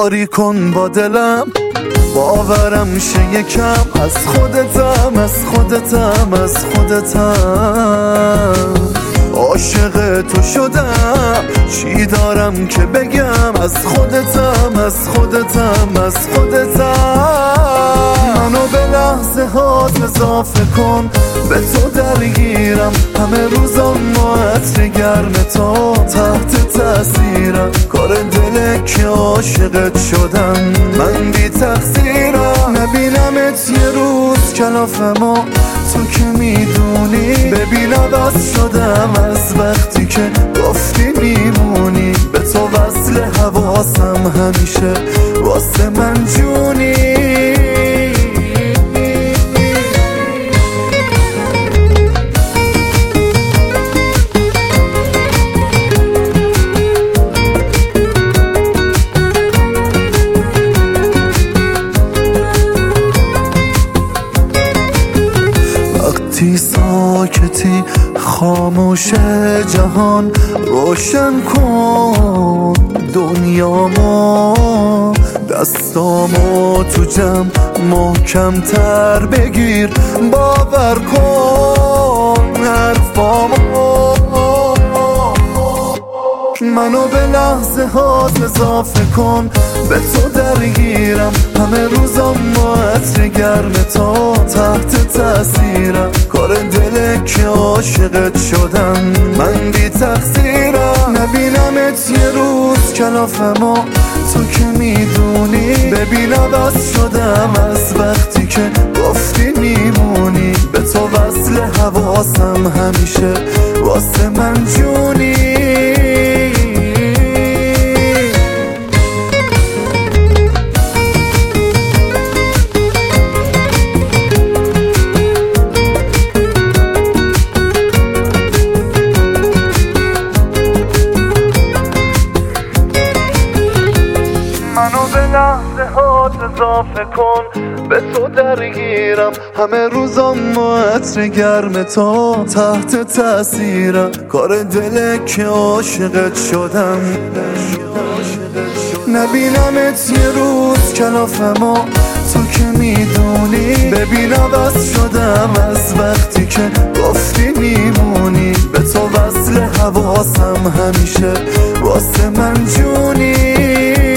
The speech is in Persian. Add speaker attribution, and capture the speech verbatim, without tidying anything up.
Speaker 1: کاری کن با دلم، باورم شه یکم. از خودتم از خودتم از خودتم عاشق تو شدم، چی دارم که بگم. از خودتم از خودتم از خودتم منو به لحظه هات اضافه کن، به تو درگیرم همه روزم با عطر گرم تو، تحت تاثیرم کار دله که عاشقت شدم. من بی تقصیرم نبینمت یه روز کلاف ما، تو که میدونی ببین عوض شدم از وقتی که گفتی میمونی. به تو وصل حواسم همیشه واسه من جونی. وقتی ساکتی خاموش جهان، روشن کن دنیامو، دستامو تو جمع محکم تر بگیر، باور کن حرفامو. منو به لحظه هات اضافه کن، به تو درگیرم همه روزم با عطر گرم تو، تحت تاثیرم کار دله که عاشقت شدم. من بی تقصیرم نبینمت یه روز کلاف ما، تو که میدونی ببین عوض شدم از وقتی که گفتی میمونی. به تو وصل حواسم همیشه واسه من جونی. منو به لحظه هات اضافه کن، به تو درگیرم همه روزم با عطر گرم تو، تحت تاثیرم کار دله که عاشقت شدم. نبینمت یه روز کلاف ما، تو که میدونی ببین عوض شدم از وقتی که گفتی میمونی. به تو وصل حواسم همیشه واسه من جونی.